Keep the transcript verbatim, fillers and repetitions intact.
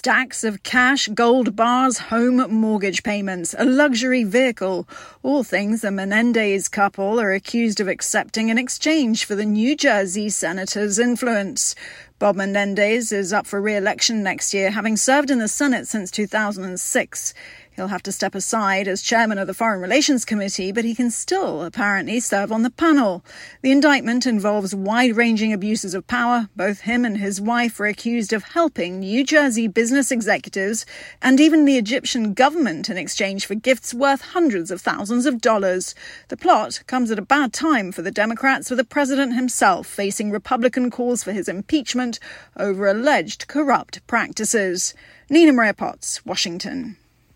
Stacks of cash, gold bars, home mortgage payments, a luxury vehicle. All things the Menendez couple are accused of accepting in exchange for the New Jersey senator's influence. Bob Menendez is up for re-election next year, having served in the Senate since two thousand six. He'll have to step aside as chairman of the Foreign Relations Committee, but he can still apparently serve on the panel. The indictment involves wide-ranging abuses of power. Both him and his wife are accused of helping New Jersey business executives and even the Egyptian government in exchange for gifts worth hundreds of thousands of dollars. The plot comes at a bad time for the Democrats, with the president himself facing Republican calls for his impeachment over alleged corrupt practices. Nina Maria Potts, Washington.